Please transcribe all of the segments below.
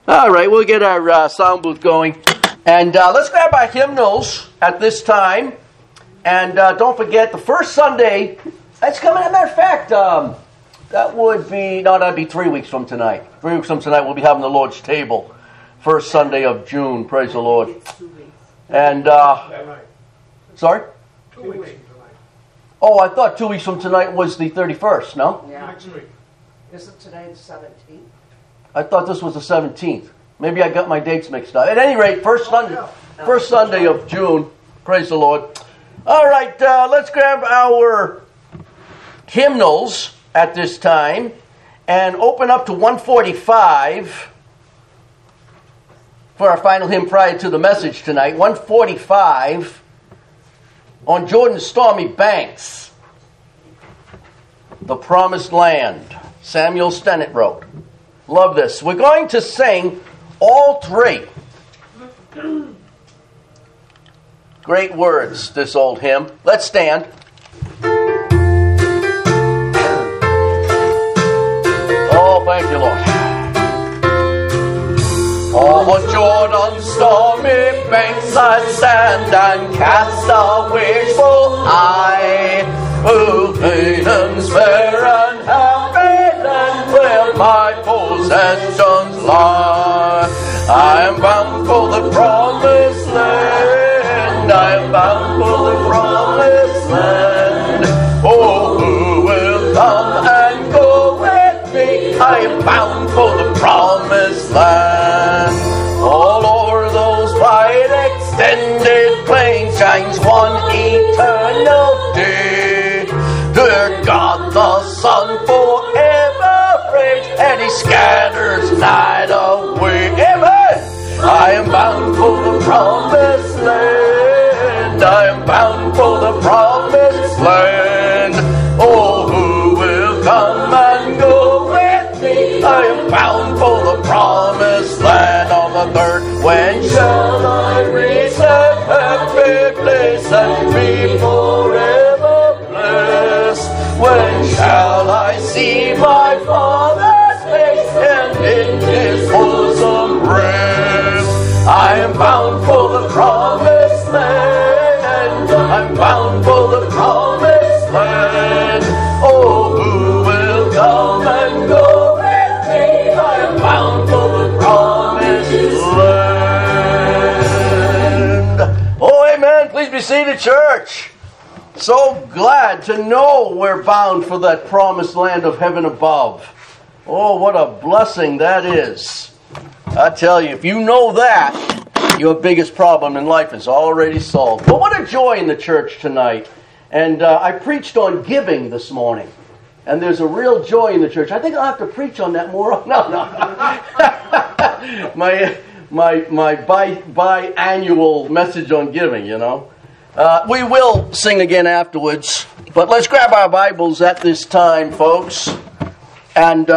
All right, we'll get our sound booth going. And let's grab our hymnals at this time. And don't forget, the first Sunday, that's coming. As a matter of fact, that'd be 3 weeks from tonight. 3 weeks from tonight, we'll be having the Lord's table. First Sunday of June, praise the Lord. And, sorry? 2 weeks from tonight. Oh, I thought 2 weeks from tonight was the 31st, no? Yeah. Next week. Isn't today the 17th? I thought this was the 17th. Maybe I got my dates mixed up. At any rate, first Sunday of June. Praise the Lord. All right, let's grab our hymnals at this time and open up to 145 for our final hymn prior to the message tonight. 145 on Jordan's stormy banks, the Promised Land. Samuel Stennett wrote. Love this. We're going to sing all three. Great words, this old hymn. Let's stand. Oh, thank you, Lord. On Jordan's stormy banks I stand and cast a wishful eye. Oh, Canaan's fair and happy land where my possessions lie. I am bound for the promised land. I am bound for the promised land. Oh, who will come and go with me? I am bound for the promised land. All over those wide extended plains shines one eternal day. Dear God the Son forever reigns, and He scatters night away. Amen. I am bound for the promised land. I am bound for the promised land. Oh, who will come and go with me? I am bound for the promised land. On the third, when shall I reach that happy place and be forever blessed? When shall I see my Father's face and in His bosom rest? I am bound for the promised land. I'm bound for the promised land. Oh, who will come and go with me? I am bound for the promised land. Oh, amen. Please be seated, church. So glad to know we're bound for that promised land of heaven above. Oh, what a blessing that is. I tell you, if you know that, your biggest problem in life is already solved. But what a joy in the church tonight. And I preached on giving this morning. And there's a real joy in the church. I think I'll have to preach on that more. No. my biannual message on giving, you know. We will sing again afterwards. But let's grab our Bibles at this time, folks. And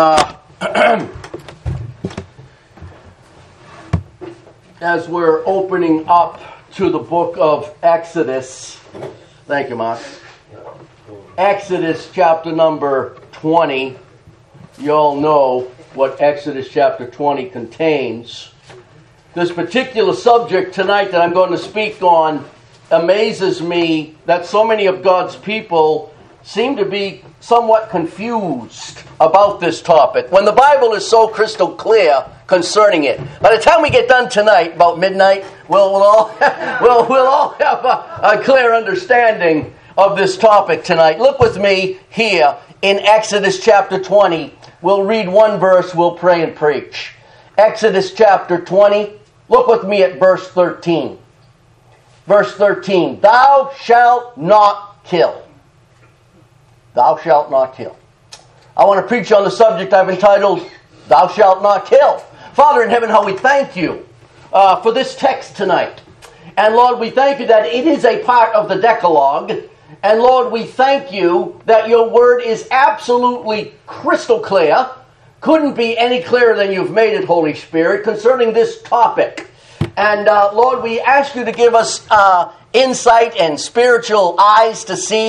as we're opening up to the book of Exodus. Thank you, Mark. Exodus chapter number 20. You all know what Exodus chapter 20 contains. This particular subject tonight that I'm going to speak on amazes me that so many of God's people seem to be somewhat confused about this topic when the Bible is so crystal clear concerning it. By the time we get done tonight, about midnight, we'll all have a clear understanding of this topic tonight. Look with me here in Exodus chapter 20. We'll read one verse, we'll pray and preach. Exodus chapter 20, look with me at verse 13. Verse 13, thou shalt not kill. Thou shalt not kill. I want to preach on the subject I've entitled, Thou shalt not kill. Father in heaven, how we thank you for this text tonight. And Lord, we thank you that it is a part of the Decalogue. And Lord, we thank you that your word is absolutely crystal clear. Couldn't be any clearer than you've made it, Holy Spirit, concerning this topic. And Lord, we ask you to give us insight and spiritual eyes to see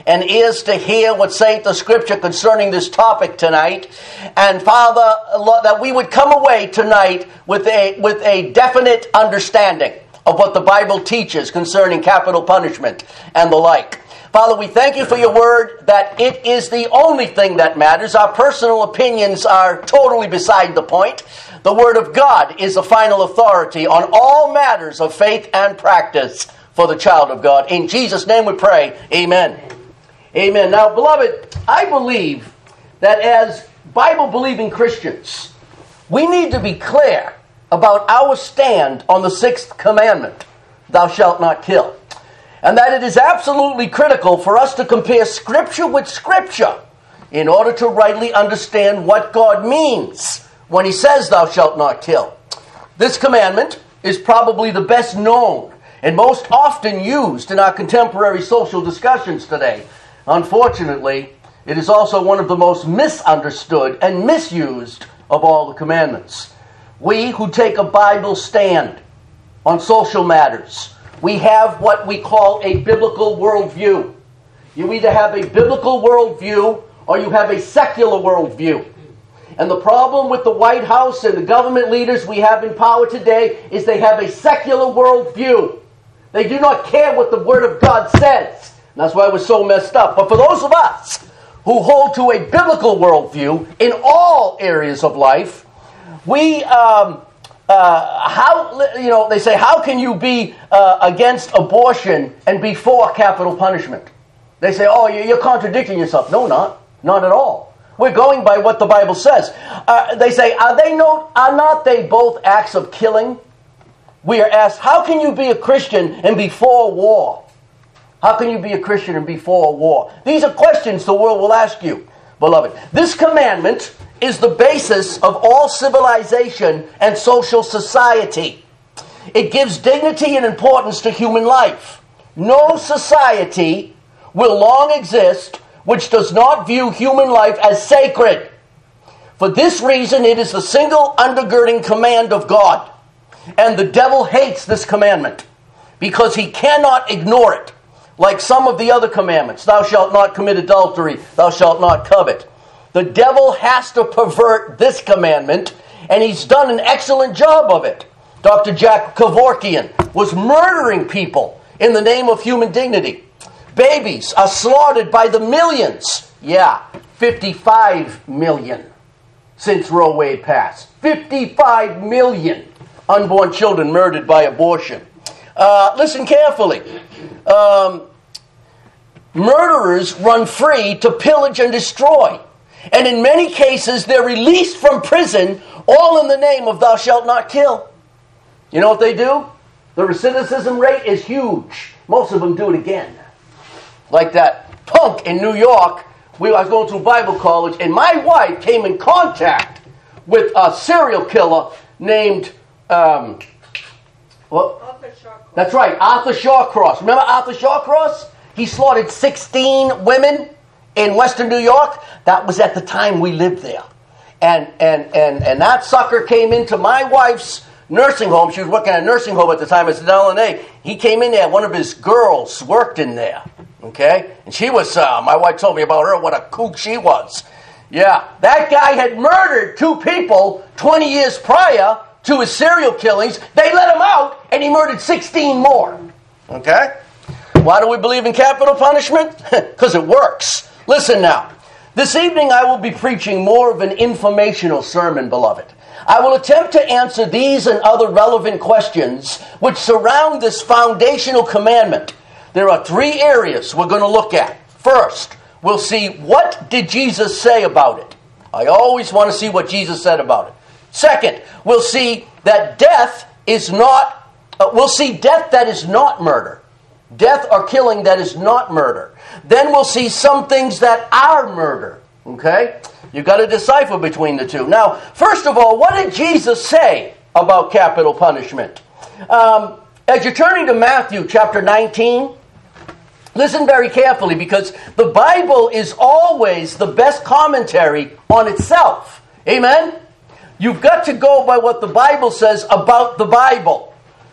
and ears to hear what saith the Scripture concerning this topic tonight. And Father, Lord, that we would come away tonight with a definite understanding of what the Bible teaches concerning capital punishment and the like. Father, we thank you for your word, that it is the only thing that matters. Our personal opinions are totally beside the point. The word of God is the final authority on all matters of faith and practice for the child of God. In Jesus' name we pray, amen. Amen. Now, beloved, I believe that as Bible-believing Christians, we need to be clear about our stand on the sixth commandment, thou shalt not kill. And that it is absolutely critical for us to compare Scripture with Scripture in order to rightly understand what God means when He says, thou shalt not kill. This commandment is probably the best known and most often used in our contemporary social discussions today. Unfortunately, it is also one of the most misunderstood and misused of all the commandments. We who take a Bible stand on social matters, we have what we call a biblical worldview. You either have a biblical worldview or you have a secular worldview. And the problem with the White House and the government leaders we have in power today is they have a secular worldview. They do not care what the Word of God says. And that's why we're so messed up. But for those of us who hold to a biblical worldview in all areas of life, we they say, how can you be against abortion and be for capital punishment? They say, oh, you're contradicting yourself. No, not at all. We're going by what the Bible says. They say, are not they both acts of killing? We are asked, how can you be a Christian and be for war? How can you be a Christian and be for war? These are questions the world will ask you, beloved. This commandment is the basis of all civilization and social society. It gives dignity and importance to human life. No society will long exist which does not view human life as sacred. For this reason, it is the single undergirding command of God. And the devil hates this commandment because he cannot ignore it, like some of the other commandments. Thou shalt not commit adultery. Thou shalt not covet. The devil has to pervert this commandment, and he's done an excellent job of it. Dr. Jack Kevorkian was murdering people in the name of human dignity. Babies are slaughtered by the millions. 55 million since Roe Wade passed. 55 million unborn children murdered by abortion. Listen carefully. Murderers run free to pillage and destroy. And in many cases, they're released from prison, all in the name of thou shalt not kill. You know what they do? The recidivism rate is huge. Most of them do it again. Like that punk in New York. I was going through Bible college, and my wife came in contact with a serial killer named, Arthur Shawcross. That's right, Arthur Shawcross. Remember Arthur Shawcross? He slaughtered 16 women in Western New York. That was at the time we lived there. And that sucker came into my wife's nursing home. She was working at a nursing home at the time. It's in LNA. He came in there. One of his girls worked in there. Okay? And she was, my wife told me about her, what a kook she was. Yeah. That guy had murdered 2 people 20 years prior to his serial killings. They let him out, and he murdered 16 more. Okay? Why do we believe in capital punishment? Because it works. Listen now. This evening I will be preaching more of an informational sermon, beloved. I will attempt to answer these and other relevant questions which surround this foundational commandment. There are 3 areas we're going to look at. First, we'll see what did Jesus say about it. I always want to see what Jesus said about it. Second, we'll see that death that is not murder. Death or killing that is not murder. Then we'll see some things that are murder. Okay? You've got to decipher between the two. Now, first of all, what did Jesus say about capital punishment? As you're turning to Matthew chapter 19, listen very carefully, because the Bible is always the best commentary on itself. Amen? You've got to go by what the Bible says about the Bible.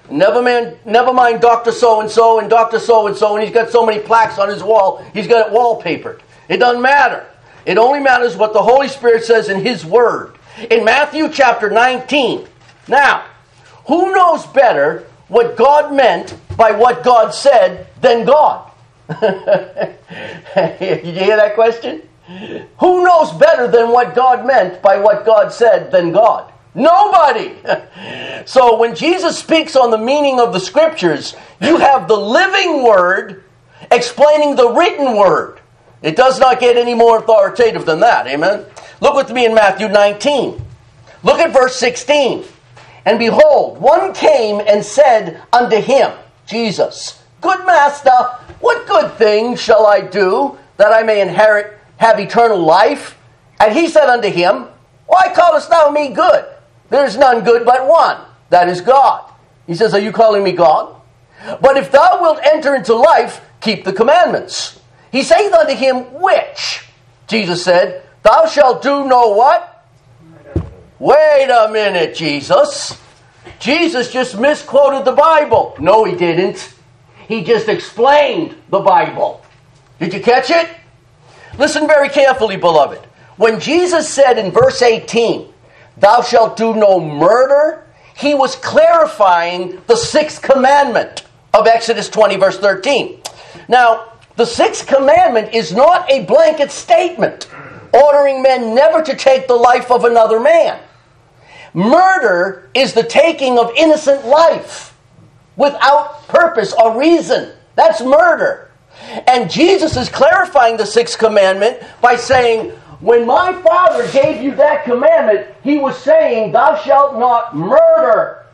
Never mind Dr. So-and-so and Dr. So-and-so, and he's got so many plaques on his wall, he's got it wallpapered. It doesn't matter. It only matters what the Holy Spirit says in His Word. In Matthew chapter 19. Now, who knows better what God meant by what God said than God? Did you hear that question? Who knows better than what God meant by what God said than God? Nobody! So when Jesus speaks on the meaning of the Scriptures, you have the living Word explaining the written Word. It does not get any more authoritative than that. Amen? Look with me in Matthew 19. Look at verse 16. And behold, one came and said unto him, Jesus, Good Master, what good thing shall I do that I may have eternal life? And he said unto him, Why callest thou me good? There is none good but one, that is God. He says, Are you calling me God? But if thou wilt enter into life, keep the commandments. He saith unto him, Which? Jesus said, Thou shalt do no what? Wait a minute, Jesus. Jesus just misquoted the Bible. No, he didn't. He just explained the Bible. Did you catch it? Listen very carefully, beloved. When Jesus said in verse 18, Thou shalt do no murder, he was clarifying the sixth commandment of Exodus 20, verse 13. Now, the sixth commandment is not a blanket statement ordering men never to take the life of another man. Murder is the taking of innocent life without purpose or reason. That's murder. And Jesus is clarifying the sixth commandment by saying, when my Father gave you that commandment, He was saying, Thou shalt not murder.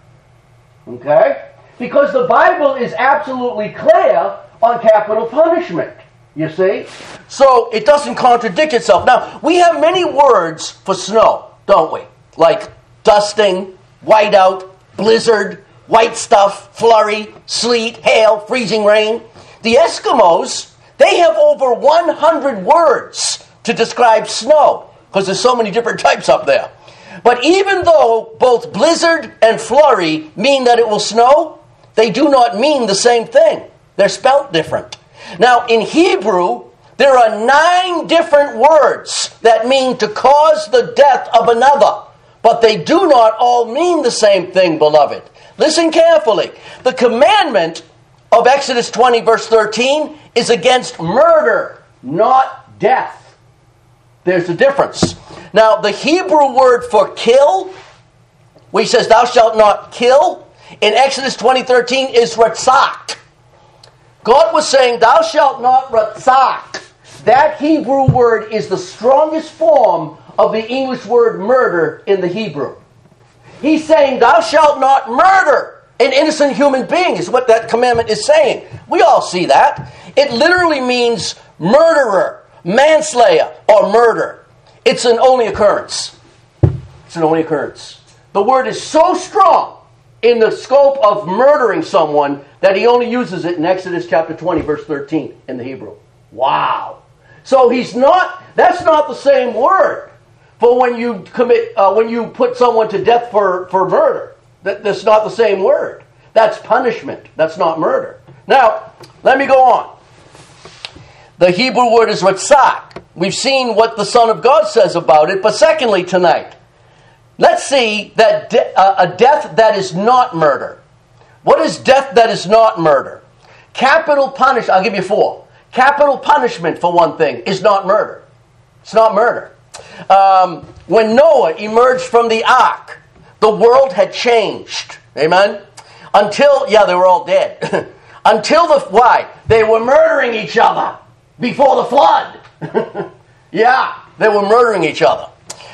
Okay? Because the Bible is absolutely clear on capital punishment. You see? So it doesn't contradict itself. Now, we have many words for snow, don't we? Like dusting, whiteout, blizzard, white stuff, flurry, sleet, hail, freezing rain. The Eskimos, they have over 100 words to describe snow, because there's so many different types up there. But even though both blizzard and flurry mean that it will snow, they do not mean the same thing. They're spelt different. Now, in Hebrew, there are 9 different words that mean to cause the death of another, but they do not all mean the same thing, beloved. Listen carefully. The commandment of Exodus 20, verse 13, is against murder, not death. There's a difference. Now, the Hebrew word for kill, where he says, Thou shalt not kill, in Exodus 20:13 is ratzak. God was saying, Thou shalt not ratzak. That Hebrew word is the strongest form of the English word murder in the Hebrew. He's saying, Thou shalt not murder an innocent human being, is what that commandment is saying. We all see that. It literally means murderer, manslayer, or murder. It's an only occurrence. It's an only occurrence. The word is so strong in the scope of murdering someone that he only uses it in Exodus chapter 20, verse 13 in the Hebrew. Wow. So that's not the same word for when you when you put someone to death for murder. That's not the same word. That's punishment. That's not murder. Now, let me go on. The Hebrew word is ratzak. We've seen what the Son of God says about it, but secondly tonight, let's see that a death that is not murder. What is death that is not murder? Capital punishment, I'll give you 4. Capital punishment, for one thing, is not murder. It's not murder. When Noah emerged from the ark, the world had changed. Amen? They were all dead. Why? They were murdering each other before the flood. Yeah, they were murdering each other.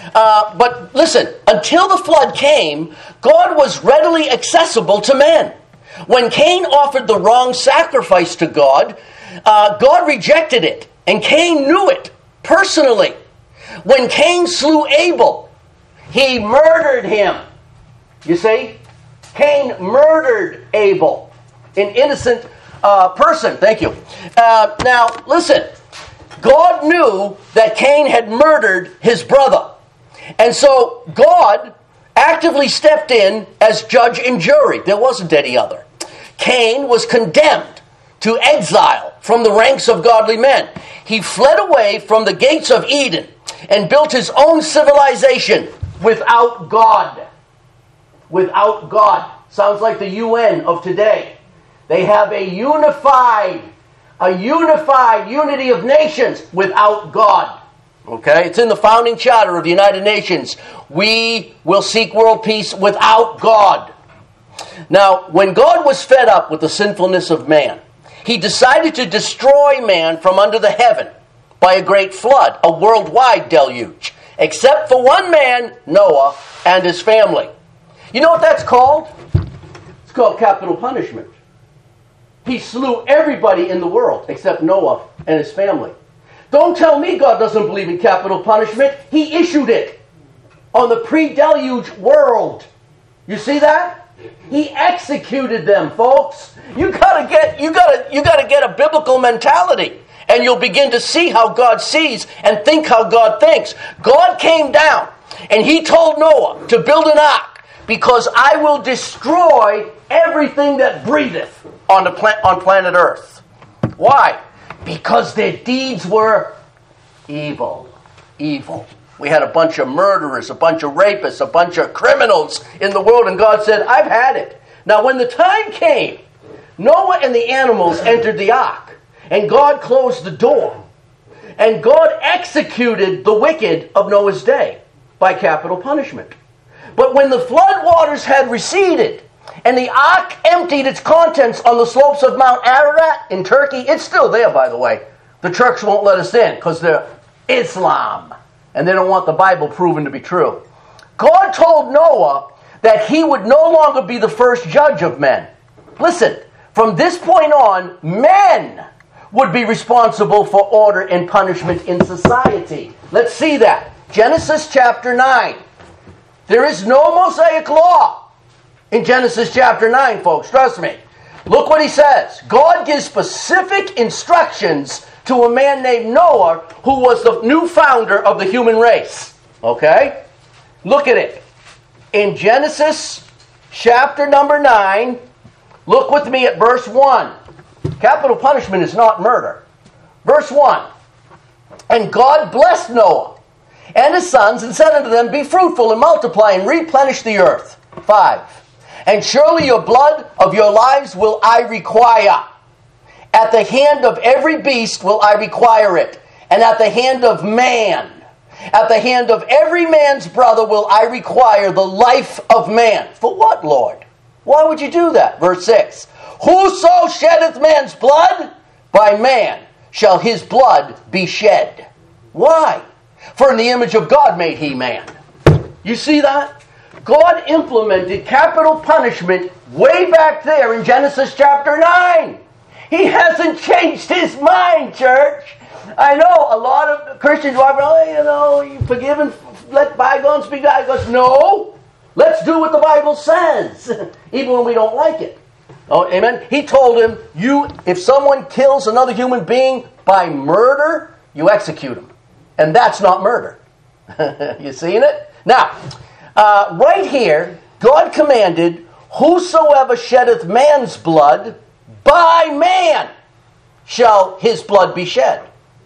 But listen, until the flood came, God was readily accessible to men. When Cain offered the wrong sacrifice to God, God rejected it, and Cain knew it personally. When Cain slew Abel, he murdered him. You see? Cain murdered Abel, an innocent person. Thank you. Now, listen. God knew that Cain had murdered his brother. And so God actively stepped in as judge and jury. There wasn't any other. Cain was condemned to exile from the ranks of godly men. He fled away from the gates of Eden and built his own civilization without God. Without God. Sounds like the UN of today. They have a unified unity of nations without God. Okay? It's in the founding charter of the United Nations. We will seek world peace without God. Now, when God was fed up with the sinfulness of man, He decided to destroy man from under the heaven by a great flood, a worldwide deluge, except for one man, Noah, and his family. You know what that's called? It's called capital punishment. He slew everybody in the world except Noah and his family. Don't tell me God doesn't believe in capital punishment. He issued it on the pre-deluge world. You see that? He executed them, folks. You gotta get a biblical mentality, and you'll begin to see how God sees and think how God thinks. God came down and He told Noah to build an ark because I will destroy everything that breatheth on planet Earth. Why? Because their deeds were evil. Evil. We had a bunch of murderers, a bunch of rapists, a bunch of criminals in the world, and God said, I've had it. Now, when the time came, Noah and the animals entered the ark, and God closed the door, and God executed the wicked of Noah's day by capital punishment. But when the flood waters had receded, and the ark emptied its contents on the slopes of Mount Ararat in Turkey, it's still there, by the way. The Turks won't let us in because they're Islam, and they don't want the Bible proven to be true. God told Noah that he would no longer be the first judge of men. Listen, from this point on, men would be responsible for order and punishment in society. Let's see that. Genesis chapter 9. There is no Mosaic law in Genesis chapter 9, folks. Trust me. Look what he says. God gives specific instructions to a man named Noah, who was the new founder of the human race. Okay? Look at it. In Genesis chapter number 9, look with me at verse 1. Capital punishment is not murder. Verse 1. And God blessed Noah and his sons and said unto them, Be fruitful and multiply and replenish the earth. 5. And surely your blood of your lives will I require. At the hand of every beast will I require it. And at the hand of man, at the hand of every man's brother will I require the life of man. For what, Lord? Why would you do that? Verse 6. Whoso sheddeth man's blood, by man shall his blood be shed. Why? For in the image of God made he man. You see that? God implemented capital punishment way back there in Genesis chapter 9. He hasn't changed his mind, church. I know a lot of Christians are, you forgive and let bygones be bygones. No, let's do what the Bible says, even when we don't like it. Oh, amen. He told him, if someone kills another human being by murder, you execute him. And that's not murder. You seeing it? Now, right here, God commanded, whosoever sheddeth man's blood, by man shall his blood be shed.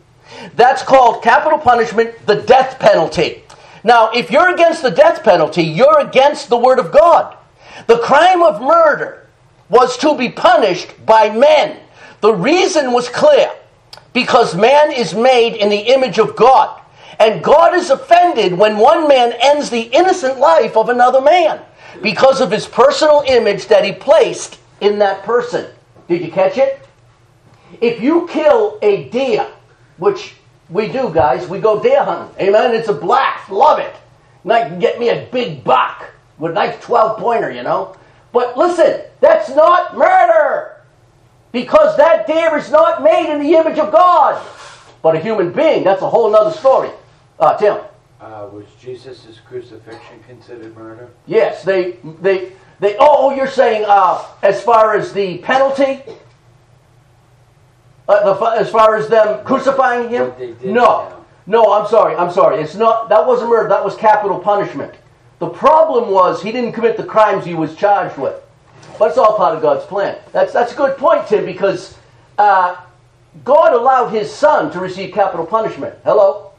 That's called capital punishment, the death penalty. Now, if you're against the death penalty, you're against the Word of God. The crime of murder was to be punished by men. The reason was clear. Because man is made in the image of God. And God is offended when one man ends the innocent life of another man because of his personal image that he placed in that person. Did you catch it? If you kill a deer, which we do, guys, we go deer hunting. Amen? It's a blast. Love it. And I can get me a big buck with a nice 12-pointer, But listen, that's not murder. Because that deer is not made in the image of God. But a human being, that's a whole other story. Tim. Was Jesus' crucifixion considered murder? Yes, you're saying as far as the penalty? As far as them crucifying him? What they did No, I'm sorry. It's not. That wasn't murder. That was capital punishment. The problem was he didn't commit the crimes he was charged with. But it's all part of God's plan. That's a good point, Tim, because God allowed his son to receive capital punishment. Hello?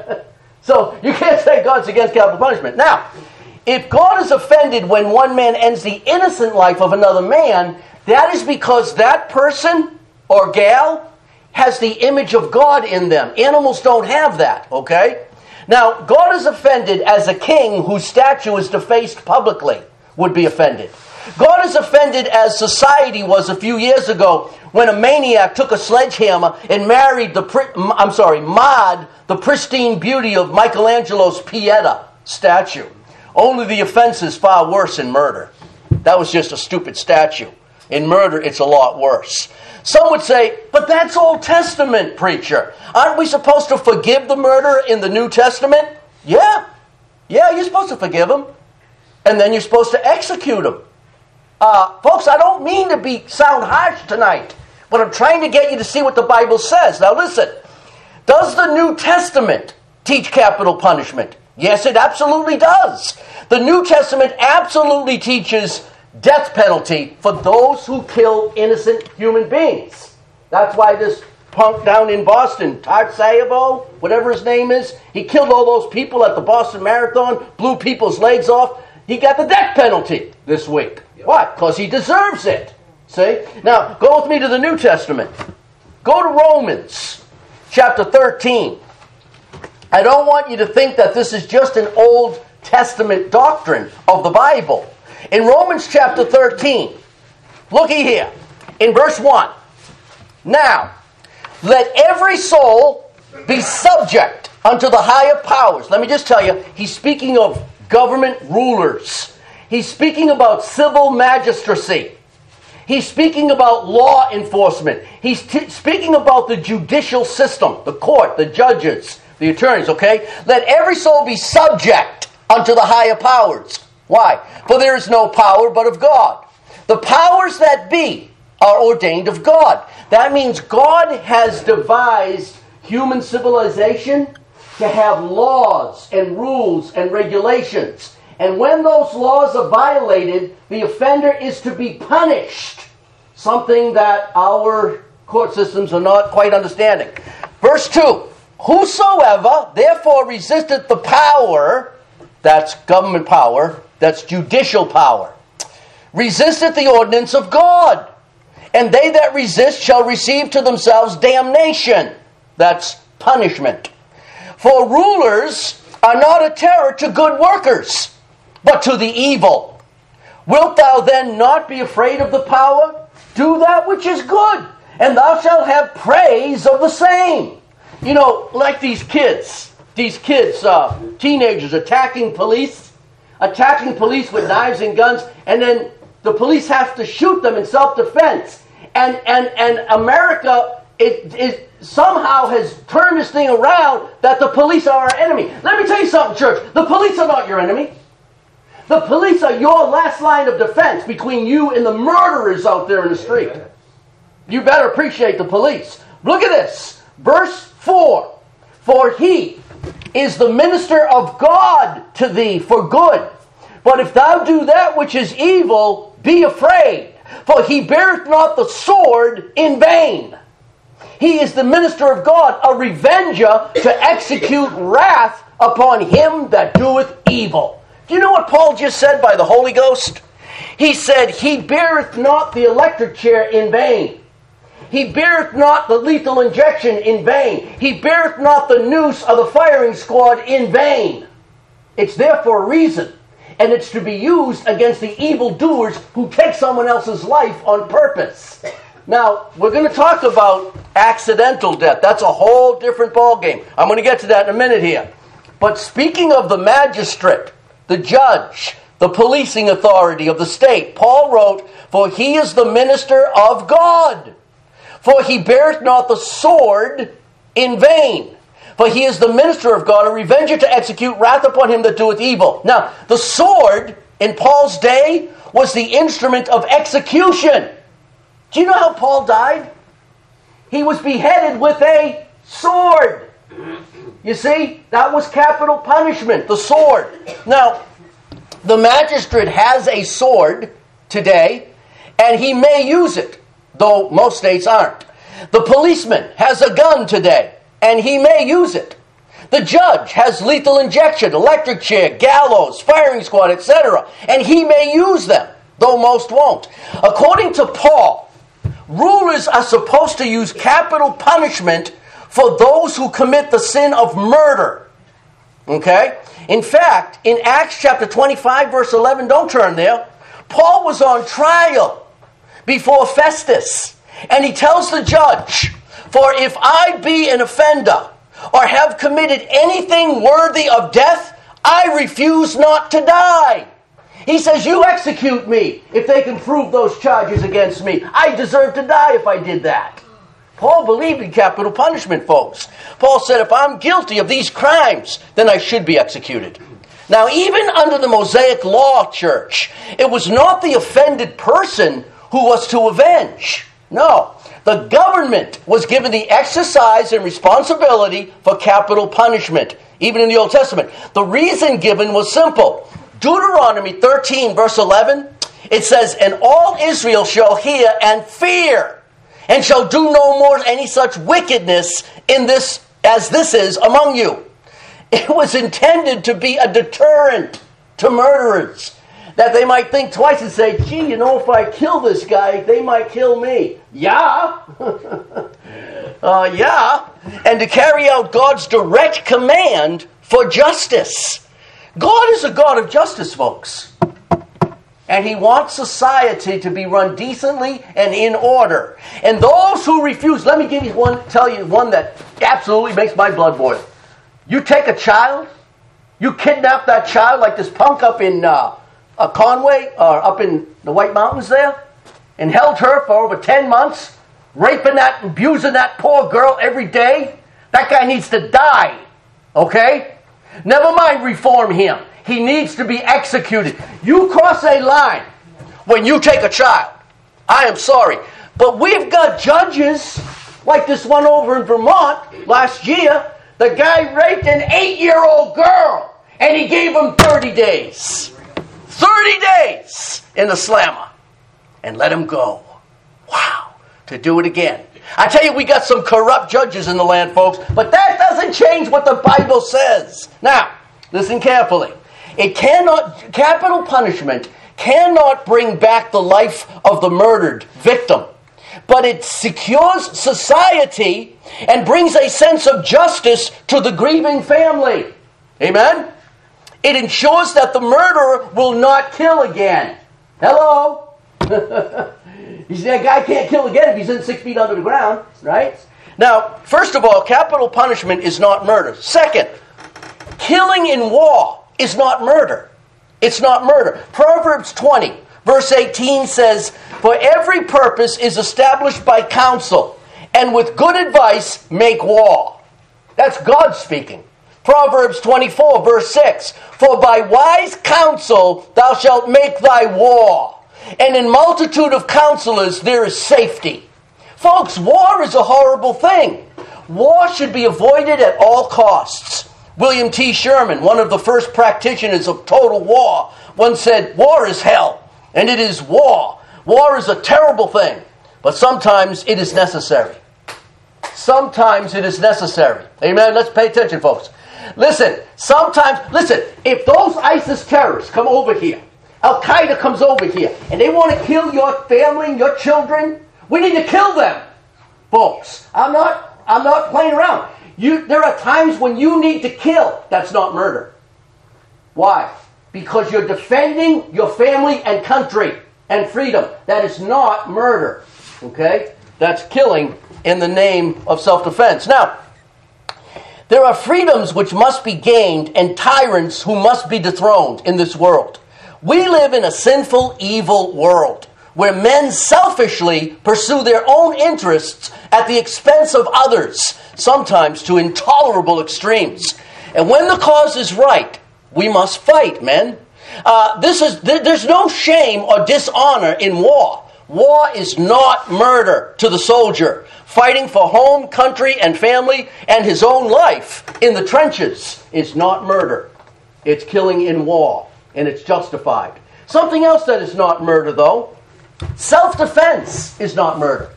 So you can't say God's against capital punishment. Now, if God is offended when one man ends the innocent life of another man, that is because that person or gal has the image of God in them. Animals don't have that, okay? Now, God is offended as a king whose statue is defaced publicly would be offended. God is offended as society was a few years ago when a maniac took a sledgehammer and married marred the pristine beauty of Michelangelo's Pieta statue. Only the offense is far worse in murder. That was just a stupid statue. In murder, it's a lot worse. Some would say, but that's Old Testament, preacher. Aren't we supposed to forgive the murderer in the New Testament? Yeah, you're supposed to forgive him. And then you're supposed to execute him. Folks, I don't mean to sound harsh tonight, but I'm trying to get you to see what the Bible says. Now listen, does the New Testament teach capital punishment? Yes, it absolutely does. The New Testament absolutely teaches death penalty for those who kill innocent human beings. That's why this punk down in Boston, Tart Sayabo, whatever his name is, he killed all those people at the Boston Marathon, blew people's legs off. He got the death penalty this week. Why? Because he deserves it. See? Now, go with me to the New Testament. Go to Romans chapter 13. I don't want you to think that this is just an Old Testament doctrine of the Bible. In Romans chapter 13, looky here, in verse 1. Now, let every soul be subject unto the higher powers. Let me just tell you, he's speaking of government rulers. He's speaking about civil magistracy. He's speaking about law enforcement. He's speaking about the judicial system, the court, the judges, the attorneys, okay? Let every soul be subject unto the higher powers. Why? For there is no power but of God. The powers that be are ordained of God. That means God has devised human civilization to have laws and rules and regulations. And when those laws are violated, the offender is to be punished. Something that our court systems are not quite understanding. Verse 2. Whosoever therefore resisteth the power, that's government power, that's judicial power, resisteth the ordinance of God. And they that resist shall receive to themselves damnation. That's punishment. For rulers are not a terror to good workers, but to the evil. Wilt thou then not be afraid of the power? Do that which is good, and thou shalt have praise of the same. You know, like these kids, teenagers attacking police with knives and guns, and then the police have to shoot them in self-defense. And America it somehow has turned this thing around that the police are our enemy. Let me tell you something, church. The police are not your enemy. The police are your last line of defense between you and the murderers out there in the street. You better appreciate the police. Look at this. Verse 4. For he is the minister of God to thee for good. But if thou do that which is evil, be afraid. For he beareth not the sword in vain. He is the minister of God, a revenger to execute wrath upon him that doeth evil. Do you know what Paul just said by the Holy Ghost? He said, he beareth not the electric chair in vain. He beareth not the lethal injection in vain. He beareth not the noose of the firing squad in vain. It's there for a reason. And it's to be used against the evildoers who take someone else's life on purpose. Now, we're going to talk about accidental death. That's a whole different ballgame. I'm going to get to that in a minute here. But speaking of the magistrate, the judge, the policing authority of the state, Paul wrote, for he is the minister of God. For he beareth not the sword in vain. For he is the minister of God, a revenger to execute wrath upon him that doeth evil. Now, the sword in Paul's day was the instrument of execution. Do you know how Paul died? He was beheaded with a sword. You see, that was capital punishment, the sword. Now, The magistrate has a sword today, and he may use it, though most states aren't. The policeman has a gun today, and he may use it. The judge has lethal injection, electric chair, gallows, firing squad, etc., and he may use them, though most won't. According to Paul, rulers are supposed to use capital punishment for those who commit the sin of murder. Okay? In fact, in Acts chapter 25, verse 11, don't turn there, Paul was on trial before Festus, and he tells the judge, "For if I be an offender, or have committed anything worthy of death, I refuse not to die." He says, "You execute me if they can prove those charges against me. I deserve to die if I did that." Paul believed in capital punishment, folks. Paul said, if I'm guilty of these crimes, then I should be executed. Now, even under the Mosaic Law, church, it was not the offended person who was to avenge. No. The government was given the exercise and responsibility for capital punishment, even in the Old Testament. The reason given was simple. Deuteronomy 13, verse 11, it says, "And all Israel shall hear and fear, and shall do no more any such wickedness in this as this is among you." It was intended to be a deterrent to murderers, that they might think twice and say, "Gee, you know, if I kill this guy, they might kill me." Yeah. Yeah. And to carry out God's direct command for justice. God is a God of justice, folks. And He wants society to be run decently and in order. And those who refuse, let me tell you one that absolutely makes my blood boil. You take a child, you kidnap that child like this punk up in Conway, or up in the White Mountains there, and held her for over 10 months, raping that, abusing that poor girl every day. That guy needs to die, okay? Never mind reform him. He needs to be executed. You cross a line when you take a child. I am sorry. But we've got judges, like this one over in Vermont last year. The guy raped an 8-year-old girl, and he gave him 30 days. 30 days in the slammer. And let him go. Wow. To do it again. I tell you, we got some corrupt judges in the land, folks, but that doesn't change what the Bible says. Now, listen carefully. Capital punishment cannot bring back the life of the murdered victim, but it secures society and brings a sense of justice to the grieving family. Amen? It ensures that the murderer will not kill again. Hello? You see, that guy can't kill again if he's in 6 feet under the ground, right? Now, first of all, capital punishment is not murder. Second, killing in war is not murder. It's not murder. Proverbs 20, verse 18 says, "For every purpose is established by counsel, and with good advice make war." That's God speaking. Proverbs 24, verse 6, "For by wise counsel thou shalt make thy war, and in multitude of counselors there is safety." Folks, war is a horrible thing. War should be avoided at all costs. William T. Sherman, one of the first practitioners of total war, once said, "War is hell, and it is war. War is a terrible thing, but sometimes it is necessary." Sometimes it is necessary. Amen? Let's pay attention, folks. Listen, if those ISIS terrorists come over here, Al-Qaeda comes over here, and they want to kill your family and your children, we need to kill them, folks. I'm not playing around. There are times when you need to kill. That's not murder. Why? Because you're defending your family and country and freedom. That is not murder. Okay? That's killing in the name of self-defense. Now, there are freedoms which must be gained and tyrants who must be dethroned in this world. We live in a sinful, evil world where men selfishly pursue their own interests at the expense of others, sometimes to intolerable extremes. And when the cause is right, we must fight, men. There's no shame or dishonor in war. War is not murder to the soldier, fighting for home, country, and family, and his own life in the trenches is not murder. It's killing in war. and it's justified. Something else that is not murder, though. Self-defense is not murder.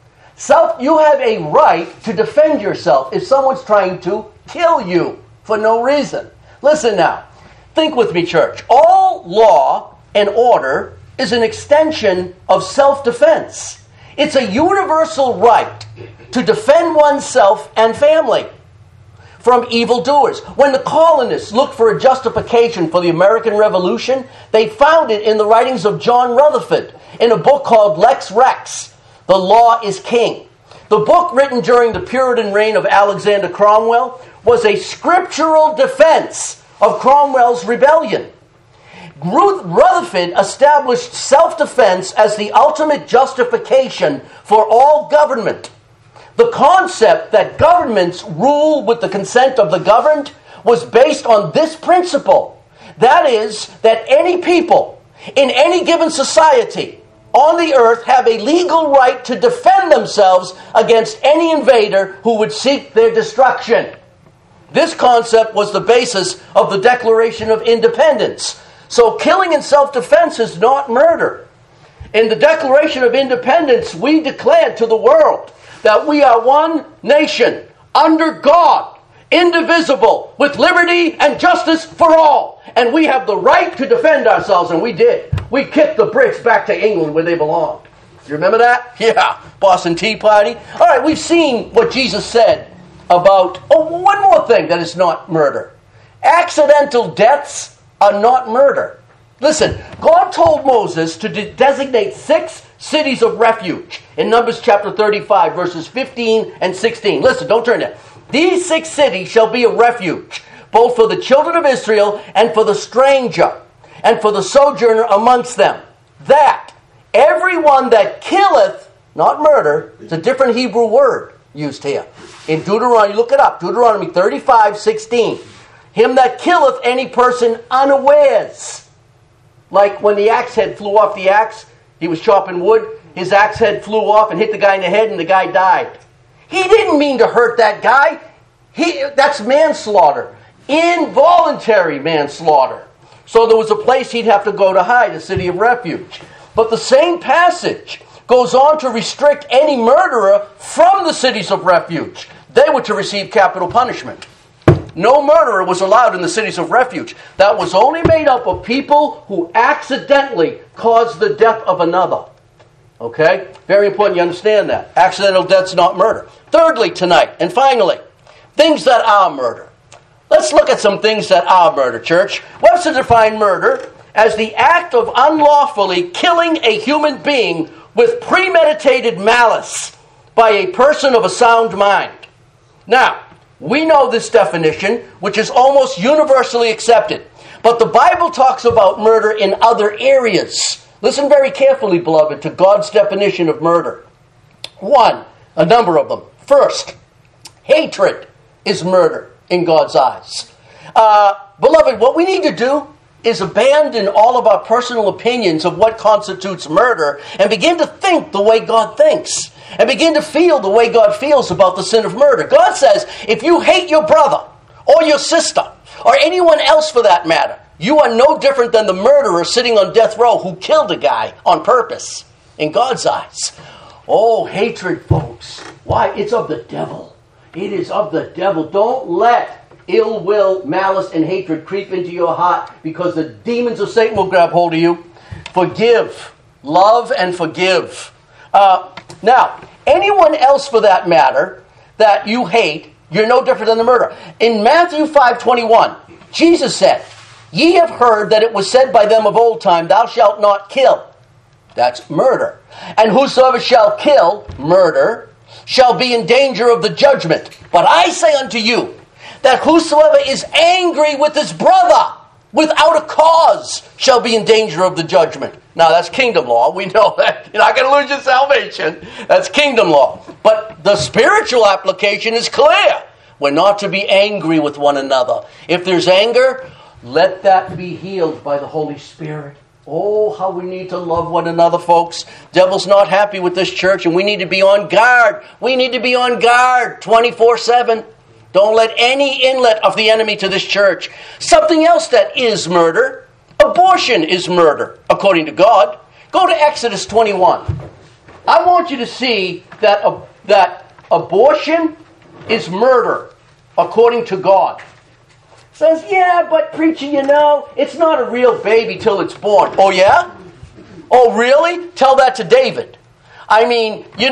You have a right to defend yourself if someone's trying to kill you for no reason. Listen now. Think with me, church. All law and order is an extension of self-defense. It's a universal right to defend oneself and family from evildoers. When the colonists looked for a justification for the American Revolution, they found it in the writings of John Rutherford in a book called Lex Rex, The Law is King. The book, written during the Puritan reign of Alexander Cromwell, was a scriptural defense of Cromwell's rebellion. Rutherford established self-defense as the ultimate justification for all government. The concept that governments rule with the consent of the governed was based on this principle. That is, that any people in any given society on the earth have a legal right to defend themselves against any invader who would seek their destruction. This concept was the basis of the Declaration of Independence. So killing in self-defense is not murder. In the Declaration of Independence, we declared to the world that we are one nation, under God, indivisible, with liberty and justice for all. And we have the right to defend ourselves, and we did. We kicked the Brits back to England where they belonged. You remember that? Yeah, Boston Tea Party. All right, we've seen what Jesus said about, one more thing that is not murder. Accidental deaths are not murder. Listen, God told Moses to designate 6 cities of refuge in Numbers chapter 35, verses 15 and 16. Listen, don't turn there. These 6 cities shall be a refuge, both for the children of Israel and for the stranger, and for the sojourner amongst them. That everyone that killeth, not murder, it's a different Hebrew word used here. In Deuteronomy, look it up, Deuteronomy 35:16. Him that killeth any person unawares. Like when the axe head flew off the axe, he was chopping wood, his axe head flew off and hit the guy in the head and the guy died. He didn't mean to hurt that guy. That's manslaughter. Involuntary manslaughter. So there was a place he'd have to go to hide, a city of refuge. But the same passage goes on to restrict any murderer from the cities of refuge. They were to receive capital punishment. No murderer was allowed in the cities of refuge. That was only made up of people who accidentally caused the death of another. Okay? Very important you understand that. Accidental death's not murder. Thirdly tonight, and finally, things that are murder. Let's look at some things that are murder, church. Webster defined murder as the act of unlawfully killing a human being with premeditated malice by a person of a sound mind. Now, we know this definition, which is almost universally accepted. But the Bible talks about murder in other areas. Listen very carefully, beloved, to God's definition of murder. 1, a number of them. First, hatred is murder in God's eyes. Beloved, what we need to do is abandon all of our personal opinions of what constitutes murder and begin to think the way God thinks. And begin to feel the way God feels about the sin of murder. God says, if you hate your brother or your sister or anyone else for that matter, you are no different than the murderer sitting on death row who killed a guy on purpose in God's eyes. Oh, hatred, folks. Why? It's of the devil. It is of the devil. Don't let ill will, malice, and hatred creep into your heart because the demons of Satan will grab hold of you. Forgive. Love and forgive. Now, anyone else for that matter that you hate, you're no different than the murderer. In Matthew 5:21, Jesus said, Ye have heard that it was said by them of old time, Thou shalt not kill. That's murder. And whosoever shall kill, murder, shall be in danger of the judgment. But I say unto you, that whosoever is angry with his brother without a cause shall be in danger of the judgment. Now, that's kingdom law. We know that. You're not going to lose your salvation. That's kingdom law. But the spiritual application is clear. We're not to be angry with one another. If there's anger, let that be healed by the Holy Spirit. Oh, how we need to love one another, folks. Devil's not happy with this church, and we need to be on guard. We need to be on guard 24/7. Don't let any inlet of the enemy to this church. Something else that is murder, Abortion is murder, according to God. Go to Exodus 21. I want you to see that abortion is murder, according to God. Says, yeah, but preacher, it's not a real baby till it's born. Oh, yeah? Oh, really? Tell that to David. I mean, you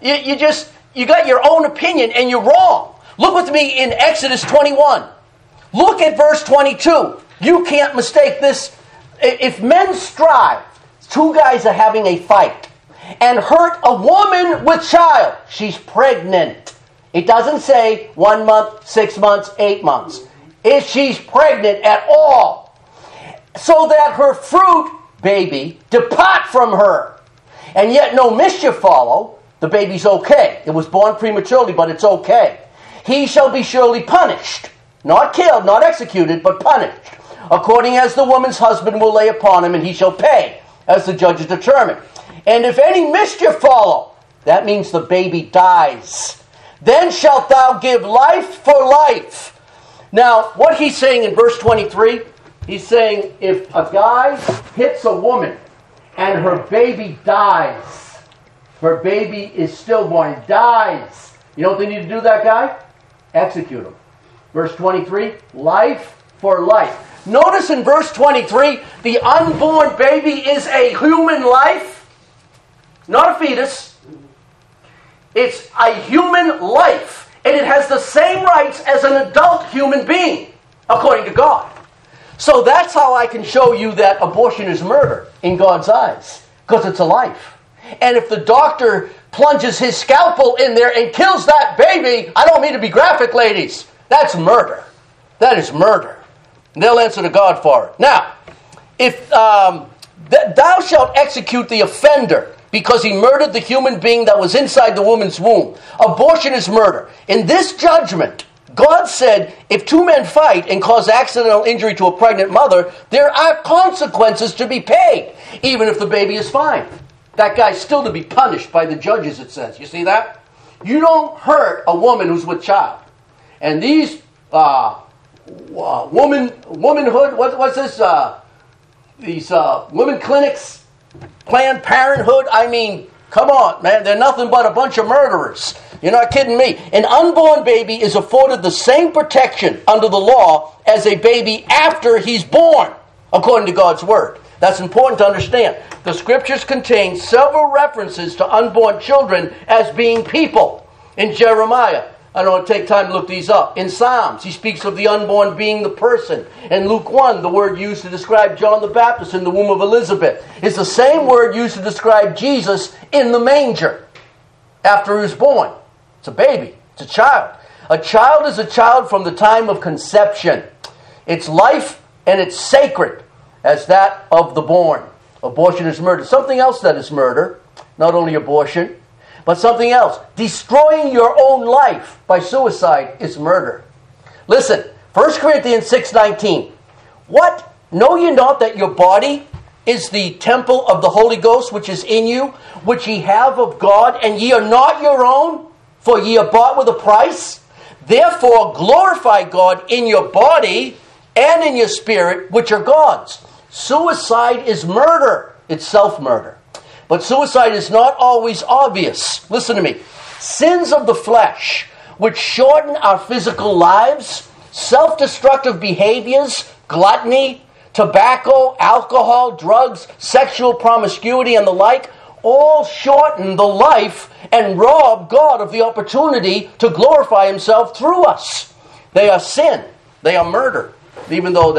got your own opinion and you're wrong. Look with me in Exodus 21. Look at verse 22. You can't mistake this. If men strive, two guys are having a fight, and hurt a woman with child, she's pregnant. It doesn't say 1 month, 6 months, 8 months. If she's pregnant at all, so that her fruit, baby, depart from her, and yet no mischief follow, the baby's okay. It was born prematurely, but it's okay. He shall be surely punished, not killed, not executed, but punished, according as the woman's husband will lay upon him, and he shall pay, as the judges determine. And if any mischief follow, that means the baby dies, then shalt thou give life for life. Now, what he's saying in verse 23, he's saying if a guy hits a woman and her baby dies, her baby is stillborn, dies, you know what they need to do to that guy? Execute him. Verse 23, life for life. Notice in verse 23, the unborn baby is a human life, not a fetus. It's a human life. And it has the same rights as an adult human being, according to God. So that's how I can show you that abortion is murder in God's eyes, because it's a life. And if the doctor plunges his scalpel in there and kills that baby, I don't mean to be graphic, ladies, that's murder. That is murder. And they'll answer to God for it. Now, if thou shalt execute the offender, because he murdered the human being that was inside the woman's womb. Abortion is murder. In this judgment, God said, if two men fight and cause accidental injury to a pregnant mother, there are consequences to be paid, even if the baby is fine. That guy's still to be punished by the judges, it says. You see that? You don't hurt a woman who's with child. And these womanhood, what's this? These women clinics, Planned Parenthood, I mean, come on, man, they're nothing but a bunch of murderers. You're not kidding me. An unborn baby is afforded the same protection under the law as a baby after he's born, according to God's Word. That's important to understand. The Scriptures contain several references to unborn children as being people. In Jeremiah, I don't want to take time to look these up. In Psalms, he speaks of the unborn being the person. In Luke 1, the word used to describe John the Baptist in the womb of Elizabeth is the same word used to describe Jesus in the manger after he was born. It's a baby. It's a child. A child is a child from the time of conception. Its life and it's sacred as that of the born. Abortion is murder. Something else that is murder, not only abortion, but something else. Destroying your own life by suicide is murder. Listen, 1 Corinthians 6:19. What? Know ye not that your body is the temple of the Holy Ghost which is in you, which ye have of God, and ye are not your own, for ye are bought with a price? Therefore glorify God in your body and in your spirit, which are God's. Suicide is murder. It's self-murder. But suicide is not always obvious. Listen to me. Sins of the flesh, which shorten our physical lives, self-destructive behaviors, gluttony, tobacco, alcohol, drugs, sexual promiscuity, and the like, all shorten the life and rob God of the opportunity to glorify Himself through us. They are sin. They are murder. Even though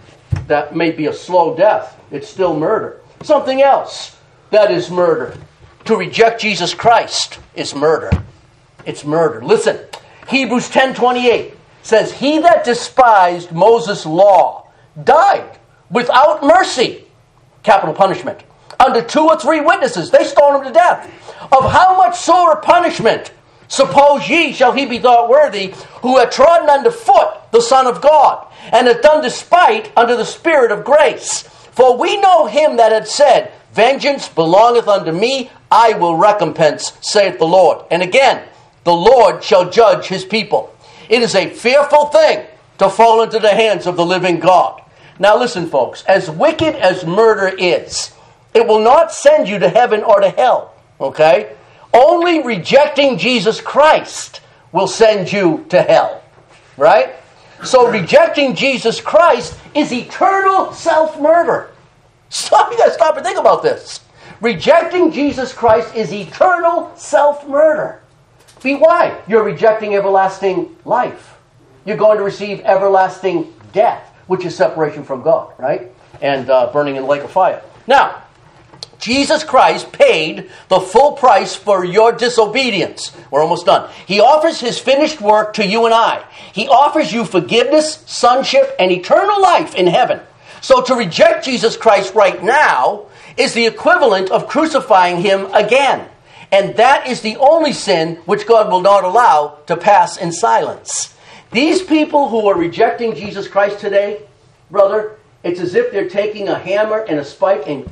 that may be a slow death, it's still murder. Something else that is murder. To reject Jesus Christ is murder. It's murder. Listen, Hebrews 10:28 says, he that despised Moses' law died without mercy, capital punishment, under 2 or 3 witnesses. They stoned him to death. Of how much sorer punishment, suppose ye, shall he be thought worthy, who had trodden under foot the Son of God, and hath done despite unto the Spirit of grace? For we know him that had said, vengeance belongeth unto me, I will recompense, saith the Lord. And again, the Lord shall judge his people. It is a fearful thing to fall into the hands of the living God. Now listen, folks, as wicked as murder is, it will not send you to heaven or to hell, okay? Only rejecting Jesus Christ will send you to hell, right? So rejecting Jesus Christ is eternal self-murder. You got to stop and think about this. Rejecting Jesus Christ is eternal self-murder. Why? You're rejecting everlasting life. You're going to receive everlasting death, which is separation from God, right? And burning in the lake of fire. Now, Jesus Christ paid the full price for your disobedience. We're almost done. He offers His finished work to you and I. He offers you forgiveness, sonship, and eternal life in heaven. So to reject Jesus Christ right now is the equivalent of crucifying Him again. And that is the only sin which God will not allow to pass in silence. These people who are rejecting Jesus Christ today, brother, it's as if they're taking a hammer and a spike and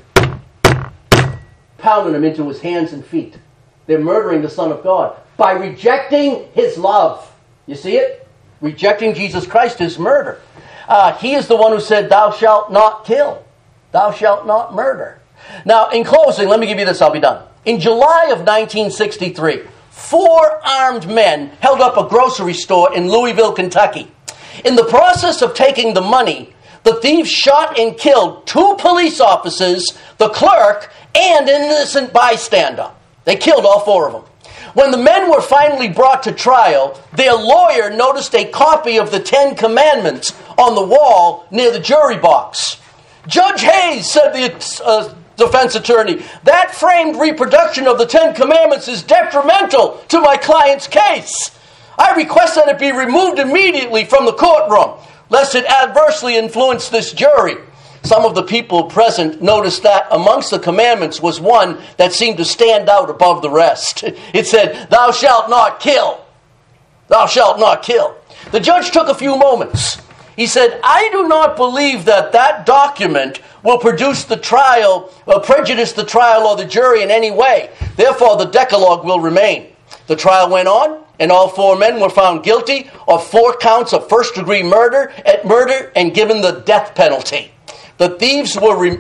pounding him into his hands and feet. They're murdering the Son of God by rejecting His love. You see it? Rejecting Jesus Christ is murder. He is the one who said, "Thou shalt not kill. Thou shalt not murder." Now, in closing, let me give you this, I'll be done. In July of 1963, 4 armed men held up a grocery store in Louisville, Kentucky. In the process of taking the money, the thieves shot and killed 2 police officers, the clerk, and an innocent bystander. They killed all 4 of them. When the men were finally brought to trial, their lawyer noticed a copy of the 10 Commandments on the wall near the jury box. "Judge Hayes," said the defense attorney, "that framed reproduction of the 10 Commandments is detrimental to my client's case. I request that it be removed immediately from the courtroom, lest it adversely influence this jury." Some of the people present noticed that amongst the commandments was one that seemed to stand out above the rest. It said, "Thou shalt not kill. Thou shalt not kill." The judge took a few moments. He said, "I do not believe that document will produce the trial, or prejudice the trial or the jury in any way. Therefore, the Decalogue will remain." The trial went on, and all 4 men were found guilty of 4 counts of first-degree murder and given the death penalty. The thieves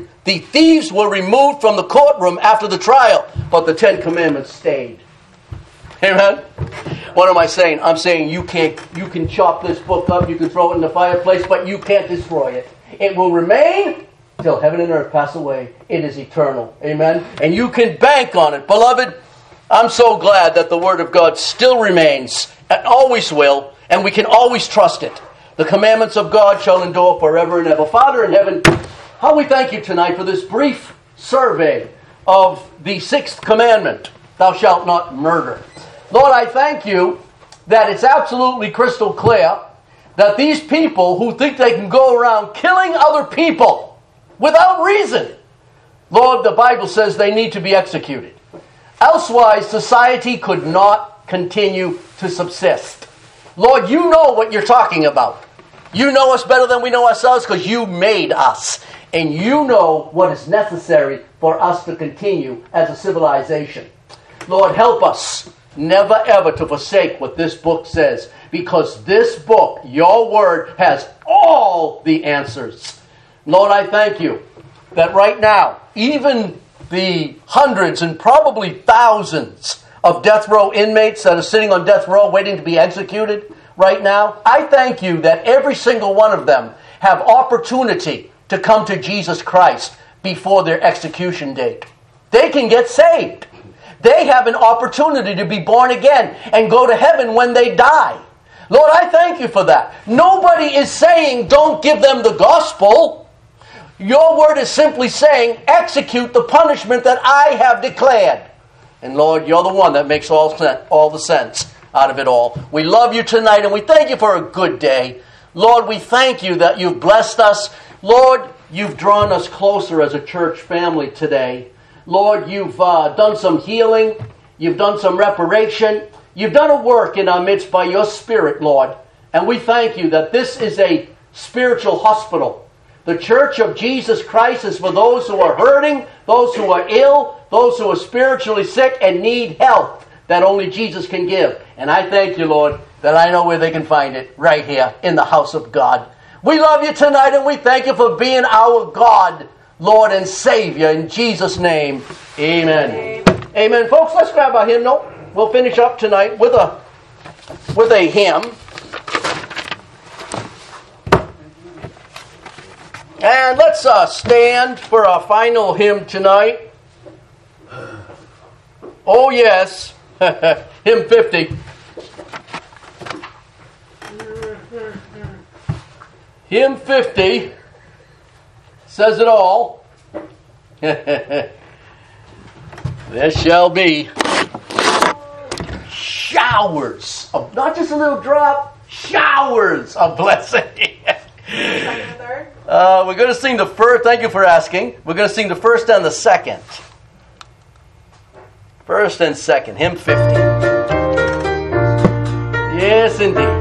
were removed from the courtroom after the trial, but the 10 Commandments stayed. Amen? What am I saying? I'm saying you can chop this book up, you can throw it in the fireplace, but you can't destroy it. It will remain till heaven and earth pass away. It is eternal. Amen? And you can bank on it. Beloved, I'm so glad that the Word of God still remains and always will, and we can always trust it. The commandments of God shall endure forever and ever. Father in heaven, how we thank you tonight for this brief survey of the 6th commandment, "Thou shalt not murder." Lord, I thank you that it's absolutely crystal clear that these people who think they can go around killing other people without reason, Lord, the Bible says they need to be executed. Elsewise, society could not continue to subsist. Lord, you know what you're talking about. You know us better than we know ourselves because you made us. And you know what is necessary for us to continue as a civilization. Lord, help us never ever to forsake what this book says. Because this book, your word, has all the answers. Lord, I thank you that right now, even the hundreds and probably thousands of death row inmates that are sitting on death row waiting to be executed right now, I thank you that every single one of them have opportunity to come to Jesus Christ before their execution date. They can get saved. They have an opportunity to be born again and go to heaven when they die. Lord, I thank you for that. Nobody is saying don't give them the gospel. Your word is simply saying execute the punishment that I have declared. And Lord, you're the one that makes all the sense out of it all. We love you tonight and we thank you for a good day. Lord, we thank you that you've blessed us. Lord, you've drawn us closer as a church family today. Lord, you've done some healing. You've done some reparation. You've done a work in our midst by your Spirit, Lord. And we thank you that this is a spiritual hospital. The Church of Jesus Christ is for those who are hurting, those who are ill, those who are spiritually sick and need help that only Jesus can give. And I thank you, Lord, that I know where they can find it, right here in the house of God. We love you tonight, and we thank you for being our God, Lord and Savior. In Jesus' name, amen. Amen. Folks, let's grab our hymnal. We'll finish up tonight with a hymn. And let's stand for our final hymn tonight. Oh yes, hymn 50. Hymn 50 says it all. There shall be showers of, not just a little drop, showers of blessing. Second and third? We're going to sing the first. Thank you for asking. We're going to sing the first and the second. First and second. Hymn 50. Yes, indeed.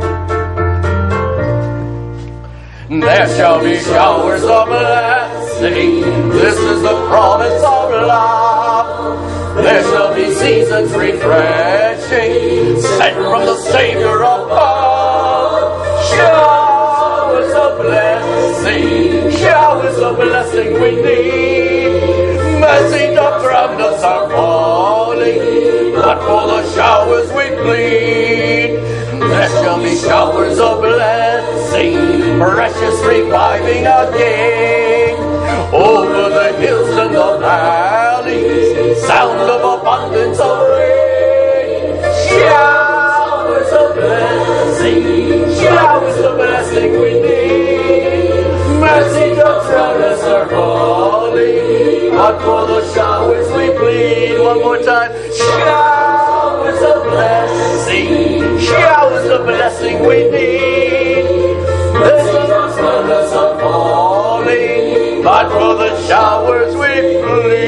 There shall be showers of blessing. This is the promise of love. There shall be seasons refreshing, sent from the Savior above. Showers of blessing, showers of blessing we need. Mercy doth round us are falling, but for the showers we plead. There shall be showers of blessing, precious reviving again. Over the hills and the valleys, sound of abundance of rain. Showers of blessing, showers of blessing we need. Mercy doth round us are falling, but for the showers we plead. One more time. Showers of blessing, showers of blessing we need. Mercy doth round us are falling, but for the showers we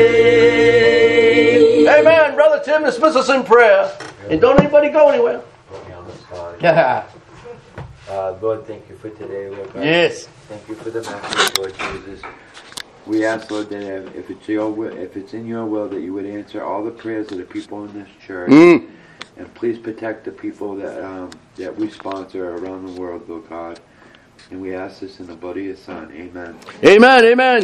plead. Amen. Brother Tim, dismiss us in prayer. And don't anybody go anywhere. Put me on the spot. Yeah. Lord, thank you for today, Lord God. Yes. Thank you for the message, Lord Jesus. We ask, Lord, that if it's your will, if it's in your will, that you would answer all the prayers of the people in this church, and please protect the people that we sponsor around the world, Lord God. And we ask this in the blood of your Son. Amen. Amen. Amen.